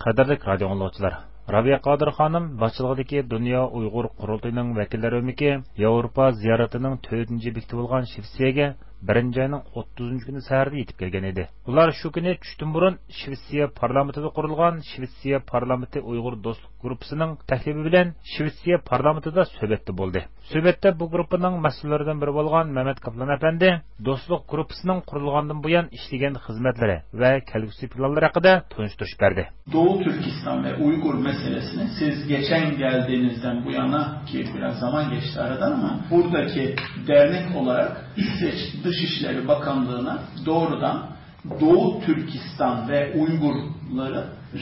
Qadrli radio anglagıchilar, Rabia Qadir xonim boshchiligidagi Dunyo Uyg'ur qurultayining vakillari o'miki Yevropa ziyoratining 4-chi bekiti bo'lgan Shvetsiyaga 1-oyning 30-kuni saharda yetib kelgan edi. Ular shu kuni tushdan burun Shvetsiya parlamentida qurilgan Shvetsiya parlamenti Uyg'ur do'stlik guruhining taklifi bilan Shvetsiya parlamentida suhbatda bo'ldi. Suhbatda bu guruhning mas'ullaridan biri bo'lgan Mehmet Kaplan apandi do'stlik guruhining qurilgandan buyon ishlagan xizmatlari va kelgusi planlari haqida tunishtirish berdi. Doğu Türkistan ve Uygur meselesini siz geçen geldiğinizden bu yana ki biraz zaman geçti aradan ama buradaki dernek olarak İsveç Dışişleri Bakanlığı'na doğrudan Doğu Türkistan ve Uygurları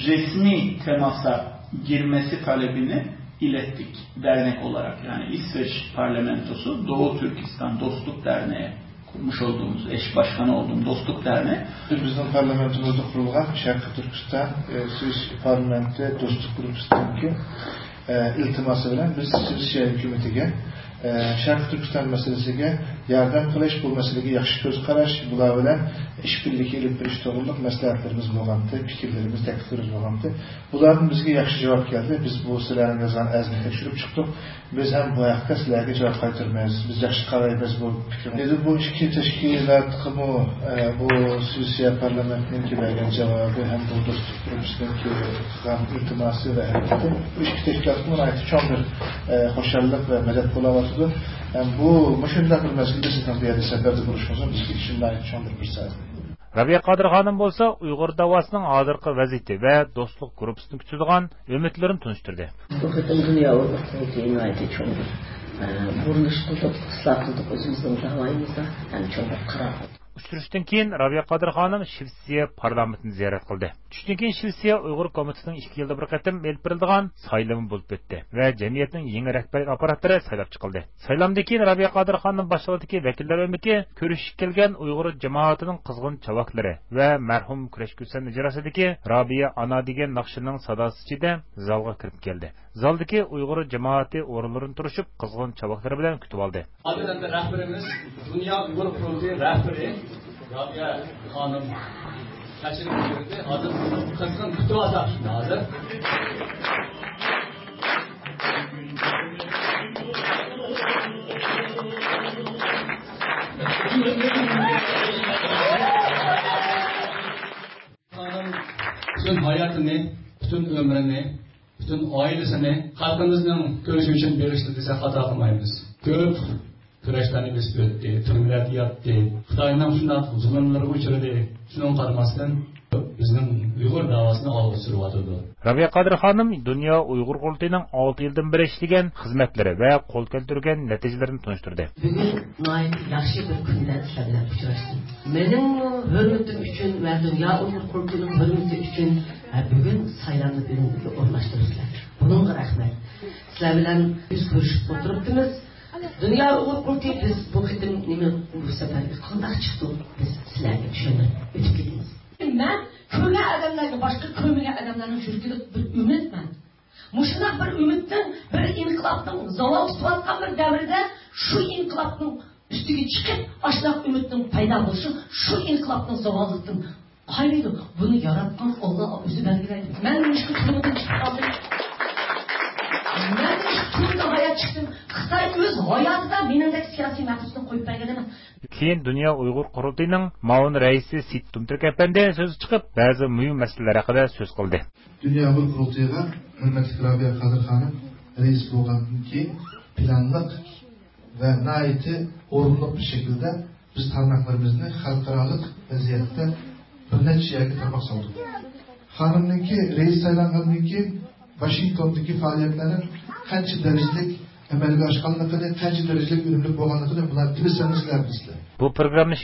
resmi temasa girmesi talebini ilettik dernek olarak. Yani İsveç Parlamentosu Doğu Türkistan Dostluk Derneği kurmuş olduğumuz, eş başkanı olduğum Dostluk Derneği. Bizim parlamentomuzda kurulgan Şarkı Türkistan Süveyş Parlamenti Dostluk Grubu'ndaki iltiması bilen biz Şirsiye hükümetiga Şarkı Türkistan meselesiga yardım qilish, bu meseleге yaxshi ko'z qarash, bular bilan ishbirlikka ilib berish to'g'riliq maslahatlarimiz bo'lgandi, fikrlarimiz, takliflarimiz bo'lgandi. Bularning bizga yaxshi javob keldi. Biz bu sizlarning yozgan azni tekshirib chiqdik. Biz ham bu haqda sizlarga javob qaytarmaymiz. Biz yaxshi qaraymiz bu fikrni. Endi bu ikki tashkilot qilmo bu Shvetsiya parlamentining bergan javobi ham bu do'stlik guruhining qilgan iltimosi va harakati bu ikki tashkilotning aytib cho'ndir xo'shallik va madad bo'layotdi. Bu mushunda bir mas'uliyat sizdan bu yerda safarda bo'lishimizni bizga shunday tushuntirib bersangiz. Rabia Qadir xonim bo'lsa Uyg'ur davosining hozirgi vaziyati va do'stlik guruhining kutadigan umidlarini tunishtirdi. Bu qadam dunyo Uyg'ur qurultayini aytib cho'ndir. Burilish qildik, isloh qildik o'zimizning davoyimizda, ya'ni cho'ndir qaror. Uchrashuvdan keyin Rabia Qadir xonim Shvetsiya parlamentini ziyorat qildi. Tushdan keyin Shvetsiya Uyg'ur komitetining 2 yilda bir qatim elib berilgan saylami bo'lib o'tdi va jamiyatning yangi rahbariyat apparatlari saylab chiqildi. Saylamdan keyin Rabia Qadir xonim boshchiligidagi vakillar o'miki ko'rishib kelgan Uyg'ur jamoatining qizg'in chavoqlari va marhum kurashkusan ijrosidagi Rabia ana degan naqshining sadosi ichida zalga kirib keldi. Zaldagi Uyg'ur jamoati o'rinlaridan turishib qizg'in chavoqlari bilan kutib oldi. Hozirda rahbarimiz Dunyo Uyg'ur qurultayi rahbari Rabia xonim tashrif buyurdi. Hozir qizg'in kutib olsak hozir. Xonim bütün hayotini, bütün ömrünü, bütün ailesini xalqimizning ko'rishi uchun berishdi desa xato qilmaymiz. Ko'p kurashlarni besib o'tdi, turmalarda yotdi, Xitoyning shunday zulmlariga uchradi. Shunga qaramasdan bizning Uyg'ur davosini olg'a suryotdi. Rabia Qadir xonim Dunyo Uyg'ur qurultayining 6 yildan beri ishlagan xizmatlari va qo'l keltirgan natijalarini tunishtirdi. Bugun noyat yaxshi bir kunlar bilan uchrashdim. Mening hurmatim uchun va Dunyo Uyg'ur qurultayining hurmati uchun bugun saylanma birinlikka o'rnashtiribsizlar. Bunga rahmat. Sizlar bilan biz ko'rishib o'tiribmiz. Dunyo Uyg'ur qurultayi biz bu qitim nima bu safarga qanday chiqdik? Biz sizlarga tushunib o'tib ketamiz. Men ko'rgan odamlarga boshqa ko'rmagan odamlarning yuragida bir umidman. Mushunaq bir umidning, bir inqilobning zavol tutayotgan bir davrda shu inqilobning ustiga chiqib, ashlaq umidning paydo bo'lishi, shu inqilobning zavolidan qayerda buni yaratgan Alloh o'zi belgilaydi. Men shu kundan chiqib qoldim. Men shu kundan hayot chiqdim. Xitoy o'z hayotida meningdek siyosiy mahbusni qo'yib bergan emas. Keyin Dunyo Uyg'ur qurultayining Ma'mun raisi Sit Tumturk apandi so'z chiqib, ba'zi muhim masalalar haqida so'z qildi. Dunyo Uyg'ur qurultayiga hurmatli Rabia Qadir xonim rais bo'lgandan keyin planliq va nihoyatda o'rinli bir shaklda biz tarmoqlarimizni xalqaro vaziyatda bir necha yerga tarmoq soldik. Xonimniki rais saylangandan keyin Washingtondagi faoliyatlarning qancha darajalik amalga oshganligini, qancha darajalik unumli bo'lganligini bular bilsanizlar bizlar. Bu programma